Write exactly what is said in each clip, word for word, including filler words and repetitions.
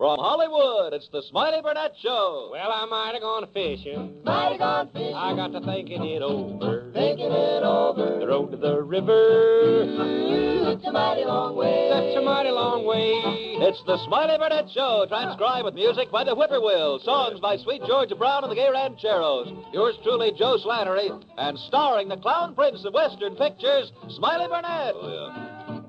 From Hollywood, it's the Smiley Burnett Show. Well, I might have gone fishing. Might have gone fishing. I got to thinking it over. Thinking it over. The road to the river. It's a mighty long way. Such a mighty long way. It's the Smiley Burnett Show, transcribed with music by the Whippoorwills, songs by Sweet Georgia Brown and the Gay Rancheros. Yours truly, Joe Slattery, and starring the Clown Prince of Western Pictures, Smiley Burnett. Oh, yeah.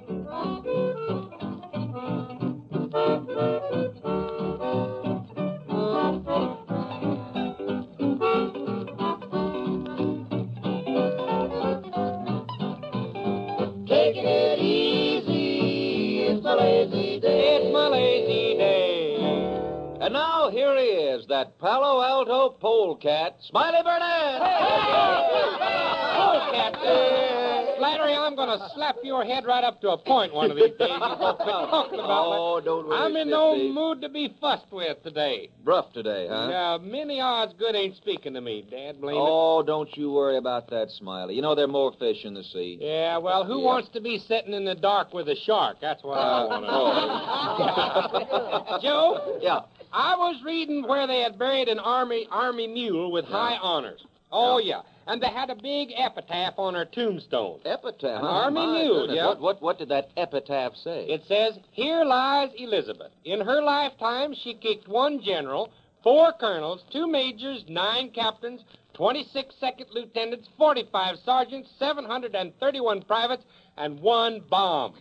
Taking it easy, it's my lazy day. It's my lazy day. And now, here he is, that Palo Alto polecat, Smiley Burnett. Polecat. Uh, Slattery, I'm going to slap your head right up to a point one of these days. You've been talking about Oh, it. don't worry, I'm in no Sniffy. mood to be fussed with today. Rough today, huh? Uh, many odds good ain't speaking to me, Dad, blame it. Oh, don't you worry about that, Smiley. You know there are more fish in the sea. Yeah, well, who Yeah. wants to be sitting in the dark with a shark? That's what I want to know. Joe? Yeah. I was reading where they had buried an army army mule with Yeah. high honors. Oh, yeah. And they had a big epitaph on her tombstone. Epitaph. An huh? army My mule, goodness. yeah. What, what, what did that epitaph say? It says, "Here lies Elizabeth. In her lifetime, she kicked one general, four colonels, two majors, nine captains, twenty-six second lieutenants, forty-five sergeants, seven hundred thirty-one privates, and one bomb."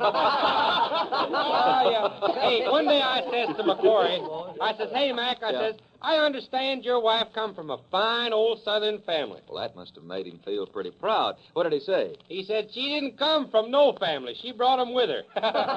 Ah, yeah. Hey, one day I says to McCory, I says, "Hey, Mac," I Yeah. says, "I understand your wife come from a fine old Southern family." Well, that must have made him feel pretty proud. What did he say? He said she didn't come from no family. She brought 'em with her.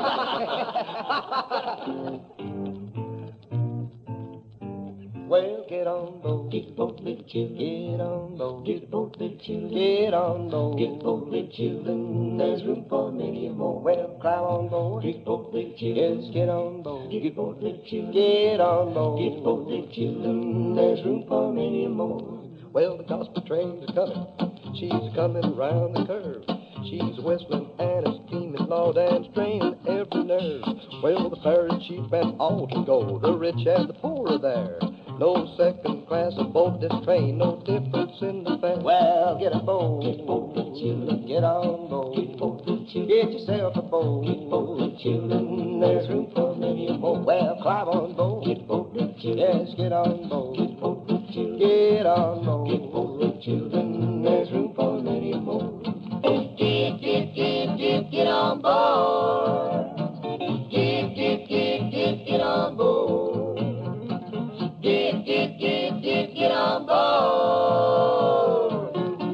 Well, get on board. Get the boat, little children. Get on board. Get the boat, little children. Get on board. Get the boat, little children. There's room for many more. Well, climb on board. Get the boat, little children. Yes, get on board. Get the boat, little children. Get on board. Get the boat, little children. There's room for many more. Well, the gospel train's a coming. She's a coming around the curve. She's whistling and a steaming loud and straining every nerve. Well, the fair is cheap and all can go. The rich and the poor are there. No second class aboard this train, no difference in the fare. Well, get aboard, get aboard, little children. Get on board, get aboard, little children. Get yourself aboard, get aboard, little children. There's room for many more. Well, climb on board, get aboard, little children. Yes, get on board, get aboard, little children. Get on board, get aboard, little children. There's room for many more. Get, get, get, get, get on board. Get, get, get, get, get on board. Get, get, get, get, get on board.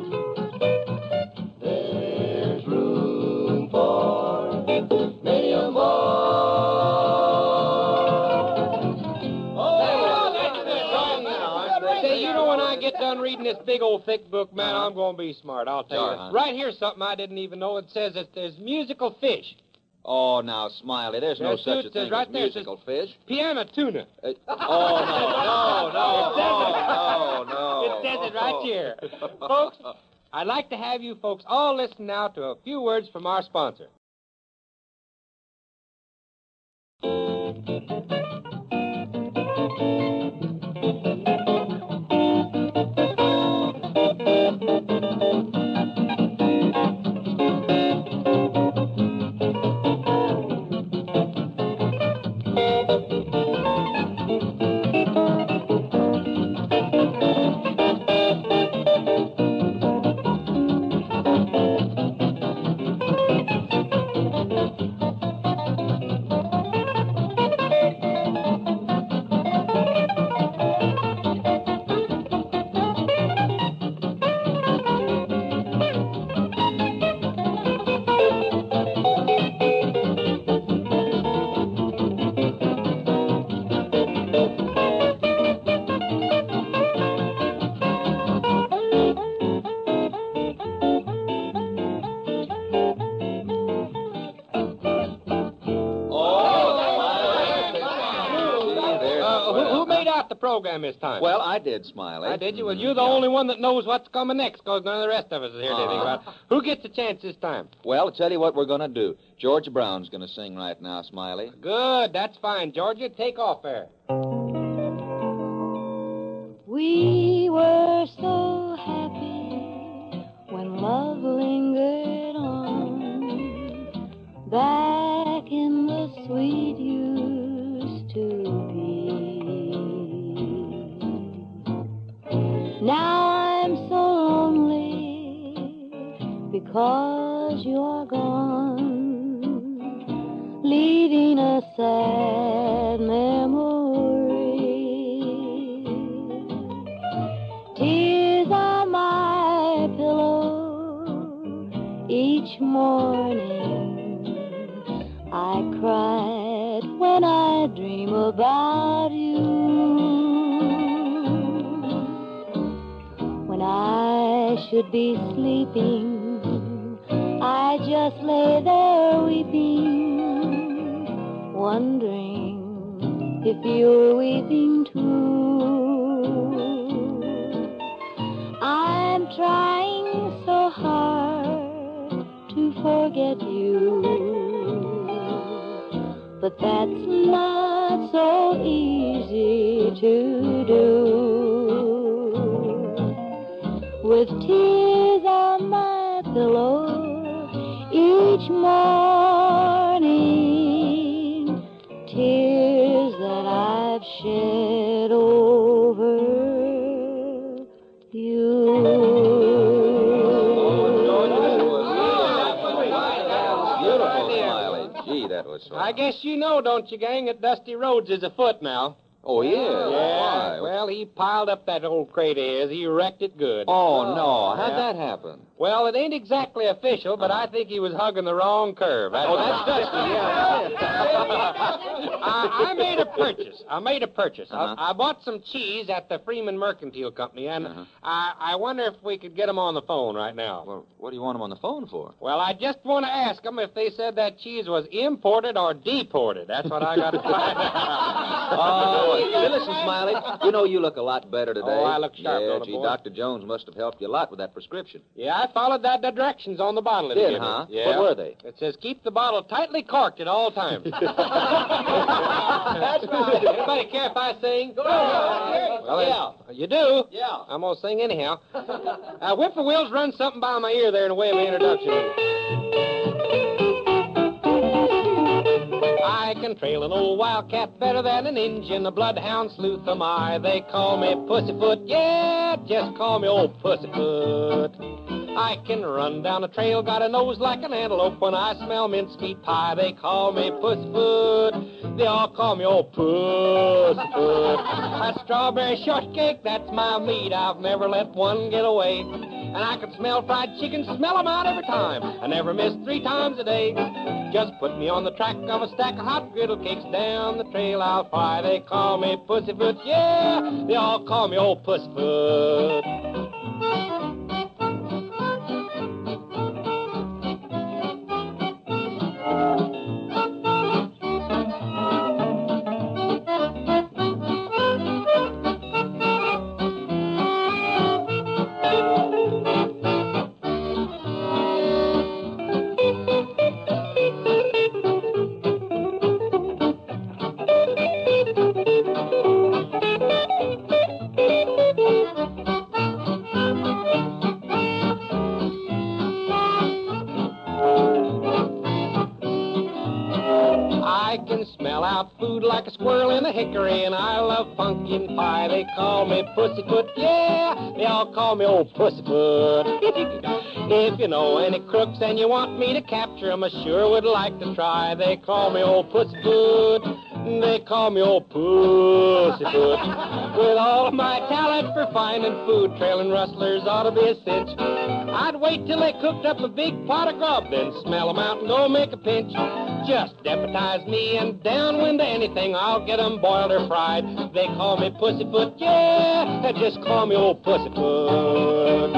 There's room for many a more. Oh, that's good. Say, you know, when I get done reading this big old thick book, man, I'm going to be smart. I'll tell Sure, you. huh? Right here's something I didn't even know. It says that there's musical fish. Oh, now, Smiley, there's no Yes, such it a says thing right as there, it says- musical fish. Piano tuna. Uh, oh, no, no, no, no, no. It says it right here. Folks, I'd like to have you folks all listen now to a few words from our sponsor. about the program this time? Well, I did, Smiley. I did you? Well, you're the Yeah. only one that knows what's coming next, because none of the rest of us is here to Uh-huh. think about it. Who gets the chance this time? Well, I'll tell you what we're going to do. Georgia Brown's going to sing right now, Smiley. Good, that's fine. Georgia, take off there. We were so happy when love lingered on, back in the sweet used to be. Now I'm so lonely because you're gone, leaving a sad memory. Tears on my pillow each morning. I cried when I dream about you. When I should be sleeping, I just lay there weeping, wondering if you're weeping too. I'm trying so hard to forget you, but that's not so easy to do. With tears on my pillow each morning, tears that I've shed over Beautiful, Smiley. Gee, that was fun. I guess you know, don't you, gang, that Dusty Rhodes is afoot now. Oh, yeah? Yeah, Why? well, he piled up that old crate of his. He wrecked it good. Oh, no. How'd Yeah. that happen? Well, it ain't exactly official, but I think he was hugging the wrong curve. Oh, that's Dusty, yeah. I, I made a purchase. I made a purchase. Uh-huh. I, I bought some cheese at the Freeman Mercantile Company, and Uh-huh. I, I wonder if we could get them on the phone right now. Well, what do you want him on the phone for? Well, I just want to ask them if they said that cheese was imported or deported. That's what I got to find out. Oh, hey, listen, Smiley. You know you look a lot better today. Oh, I look sharp, Yeah, don't I, gee, boy? Doctor Jones must have helped you a lot with that prescription. Yeah, I followed that the directions on the bottle. it Did, gave me. huh? Yeah. What were they? It says keep the bottle tightly corked at all times. That's right. Anybody care if I sing? Go ahead. Well, Yeah. You do? Yeah. I'm going to sing anyhow. Uh, Whippoorwills, run something by my ear there in the way of an introduction. I can trail an old wildcat better than an Injun, a bloodhound sleuth am I. They call me Pussyfoot, yeah, just call me old Pussyfoot. I can run down a trail, got a nose like an antelope. When I smell mincemeat pie, they call me Pussyfoot. They all call me old Pussyfoot. A strawberry shortcake, that's my meat. I've never let one get away. And I can smell fried chicken, smell 'em out every time. I never miss three times a day. Just put me on the track of a stack of hot griddle cakes down the trail I'll fly. They call me Pussyfoot, yeah, they all call me old Pussyfoot. I can smell out food like a squirrel in a hickory, and I love pumpkin pie. They call me Pussyfoot, yeah, they all call me old Pussyfoot. If you know any crooks and you want me to capture 'em, I sure would like to try. They call me old Pussyfoot, they call me old Pussyfoot. With all of my talent for finding food, trailing rustlers ought to be a cinch. I'd wait till they cooked up a big pot of grub, then smell 'em out and go make a pinch. Just deputize me and downwind to anything, I'll get 'em boiled or fried. They call me Pussyfoot, yeah, they just call me old Pussyfoot.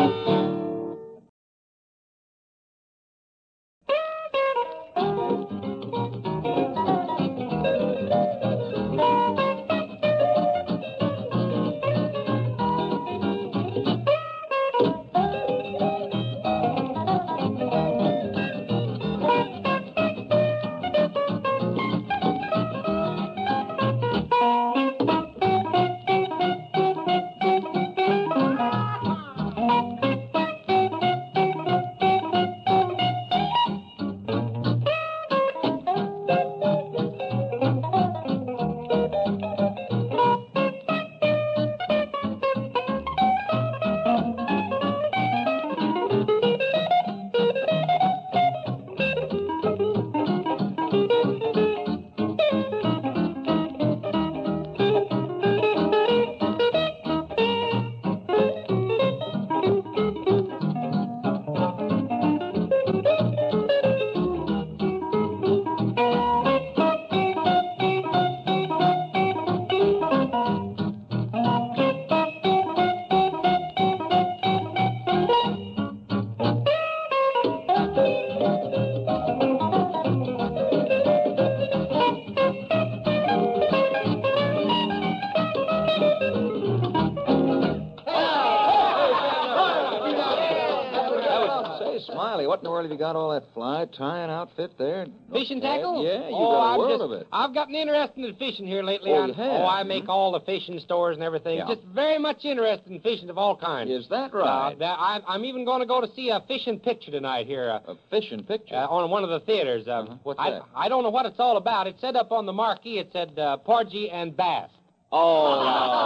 what in the world have you got all that fly tying outfit there? Fishing Okay. tackle? Yeah, you oh, got a I'm world just, of it. I've gotten interested in fishing here lately. Oh, I'm- you have? Oh, I make all the fishing stores and everything. Yeah. Just very much interested in fishing of all kinds. Is that Uh, right? that, I'm, I'm even going to go to see a fishing picture tonight here. Uh, A fishing picture? Uh, on one of the theaters. Uh, Uh-huh. What's I, that? I don't know what it's all about. It said up on the marquee, it said uh, porgy and bass. Oh,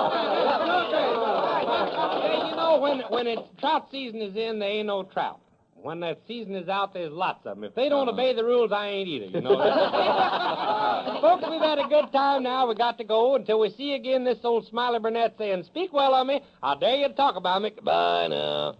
Hey, you know, when, when it's trout season is in, there ain't no trout. When that season is out, there's lots of them. If they don't Uh-huh. obey the rules, I ain't either, you know. Folks, we've had a good time now. We got to go until we see again this old Smiley Burnett saying, speak well of me. I dare you to talk about me. Goodbye now.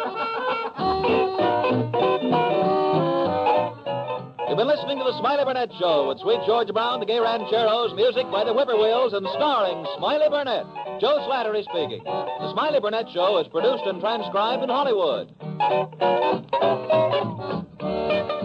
You've been listening to the Smiley Burnett Show with Sweet George Brown, the Gay Rancheros, music by the Whippoorwills, and starring Smiley Burnett. Joe Slattery speaking. The Smiley Burnett Show is produced and transcribed in Hollywood.